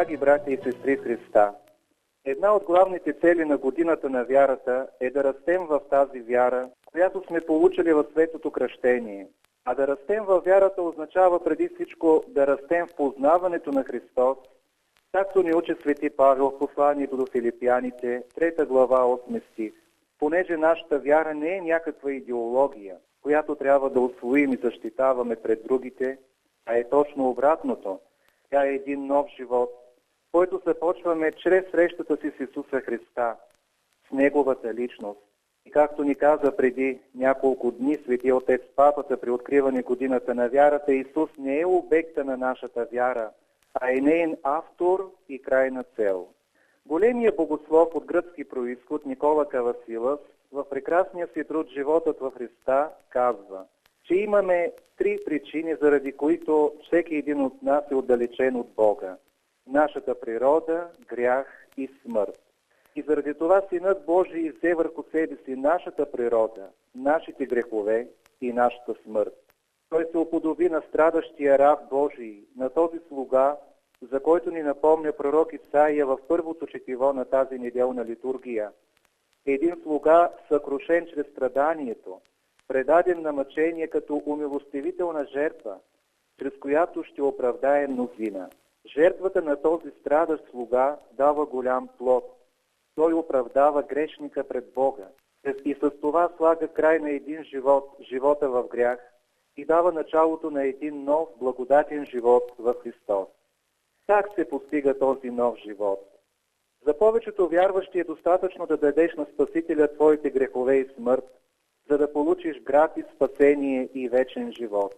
Драги братя и сестри в Христа, една от главните цели на годината на вярата е да растем в тази вяра, която сме получили в светото кръщение. А да растем във вярата означава преди всичко да растем в познаването на Христос, както ни учи свети Павел в посланието до Филипяните, 3 глава, 8 стих. Понеже нашата вяра не е някаква идеология, която трябва да усвоим и защитаваме пред другите, а е точно обратното. Тя е един нов живот, който започваме чрез срещата си с Исуса Христа, с Неговата личност. И както ни каза преди няколко дни свети отец Папата при откриване годината на вярата, Исус не е обекта на нашата вяра, а е неин автор и крайна цел. Големият богослов от гръцки произход Никола Кавасилас в прекрасния си труд „Животът във Христа“ казва, че имаме 3 причини, заради които всеки един от нас е отдалечен от Бога. Нашата природа, грях и смърт. И заради това Синът Божий взе върху себе си нашата природа, нашите грехове и нашата смърт. Той се уподоби на страдащия раб Божий, на този слуга, за който ни напомня пророк Исаия в първото четиво на тази неделна литургия. Един слуга, съкрушен чрез страданието, предаден на мъчение като умилостивителна жертва, чрез която ще оправдае мнозина. Жертвата на този страдащ слуга дава голям плод. Той оправдава грешника пред Бога и с това слага край на един живот, живота в грях, и дава началото на един нов благодатен живот в Христос. Как се постига този нов живот? За повечето вярващи е достатъчно да дадеш на Спасителя твоите грехове и смърт, за да получиш гратис спасение и вечен живот.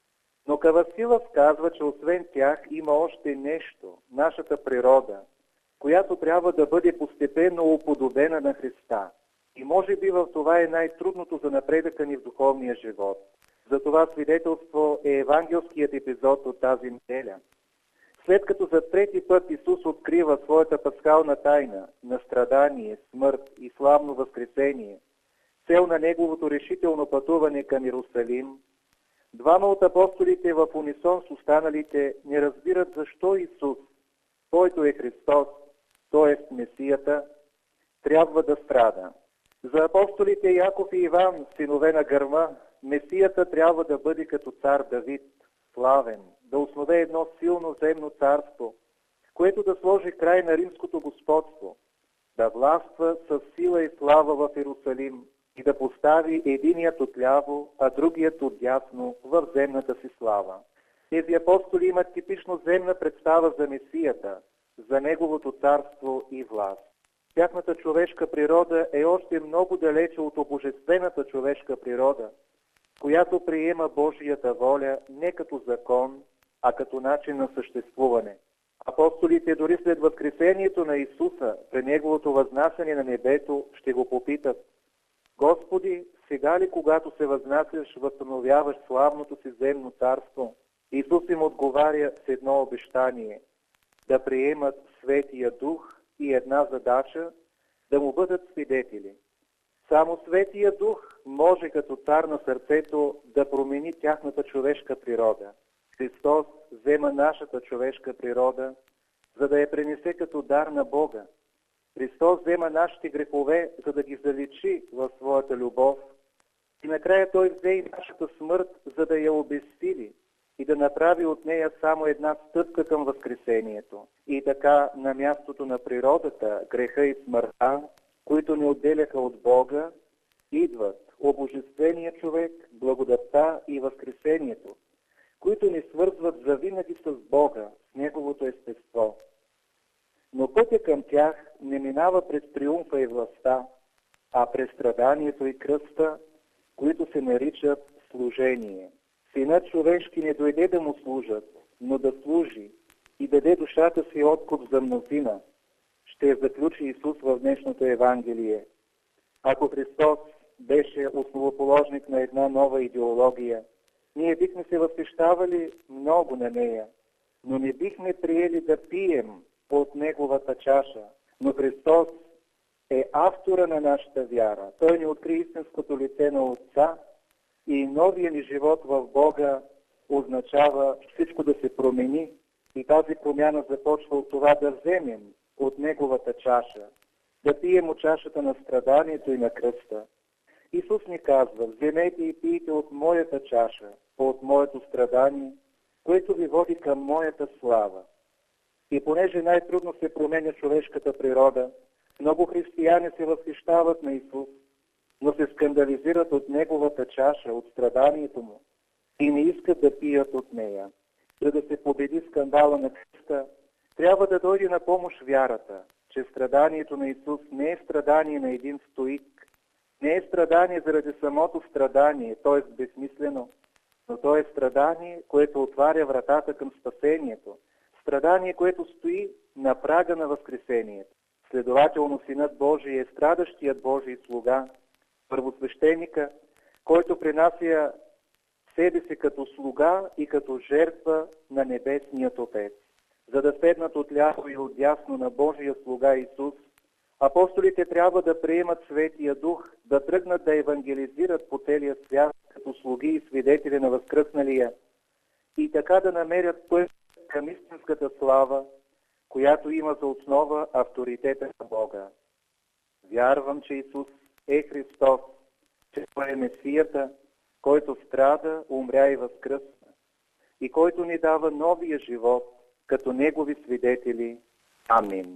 Но Кавасилас казва, че освен тях има още нещо, нашата природа, която трябва да бъде постепенно уподобена на Христа. И може би в това е най-трудното за напредъка ни в духовния живот. За това свидетелство е евангелският епизод от тази неделя. След като за трети път Исус открива своята пасхална тайна на страдание, смърт и славно възкресение, цел на Неговото решително пътуване към Иерусалим, двама от апостолите в унисон с останалите не разбират защо Исус, който е Христос, т.е. Месията, трябва да страда. За апостолите Яков и Иван, синове на гърма, Месията трябва да бъде като цар Давид, славен, да основе едно силно земно царство, което да сложи край на римското господство, да властва с сила и слава в Иерусалим и да постави единият отляво, а другият отдясно в земната си слава. Тези апостоли имат типично земна представа за Месията, за Неговото царство и власт. Тяхната човешка природа е още много далече от обожествената човешка природа, която приема Божията воля не като закон, а като начин на съществуване. Апостолите дори след възкресението на Исуса, при Неговото възнасяне на небето, ще го попитат: Господи, сега ли, когато се възнасяш, възстановяваш славното си земно царство? Исус им отговаря с едно обещание – да приемат Светия Дух и една задача – да му бъдат свидетели. Само Светия Дух може като цар на сърцето да промени тяхната човешка природа. Христос взема нашата човешка природа, за да я пренесе като дар на Бога. Христос взема нашите грехове, за да ги заличи в своята любов. И накрая Той взе и нашата смърт, за да я обезсили и да направи от нея само една стъпка към възкресението. И така на мястото на природата, греха и смъртта, които ни отделяха от Бога, идват обожествения човек, благодатта и възкресението, които ни свързват завинаги с Бога, с Неговото естество. Но пътя към тях не минава през триумфа и властта, а през страданието и кръста, които се наричат служение. Синът човешки не дойде да му служат, но да служи и даде душата си откуп за мнозина, ще заключи Исус в днешното Евангелие. Ако Христос беше основоположник на една нова идеология, ние бихме се възхищавали много на нея, но не бихме приели да пием от Неговата чаша. Но Христос е автора на нашата вяра. Той ни откри истинското лице на Отца и новия ни живот в Бога означава всичко да се промени И тази промяна започва от това да вземем от Неговата чаша, да пием от чашата на страданието и на кръста. Исус ни казва: вземете и пийте от моята чаша, от моето страдание, което ви води към моята слава. И понеже най-трудно се променя човешката природа, много християни се възхищават на Исус, но се скандализират от Неговата чаша, от страданието Му и не искат да пият от нея. За да се победи скандала на кръста, трябва да дойде на помощ вярата, че страданието на Исус не е страдание на един стоик, не е страдание заради самото страдание, т.е. безсмислено, но то е страдание, което отваря вратата към спасението, страдание, което стои на прага на възкресението. Следователно, Синът Божий е страдащият Божий слуга, първосвещеника, който принася себе си като слуга и като жертва на Небесният Отец. За да седнат отляво и отдясно на Божия слуга Исус, апостолите трябва да приемат Светия Дух, да тръгнат да евангелизират по целия свят като слуги и свидетели на възкръсналия и така да намерят път към истинската слава, която има за основа авторитета на Бога. Вярвам, че Исус е Христос, че Той е Месията, който страда, умря и възкръсна, и който ни дава новия живот като Негови свидетели. Амин.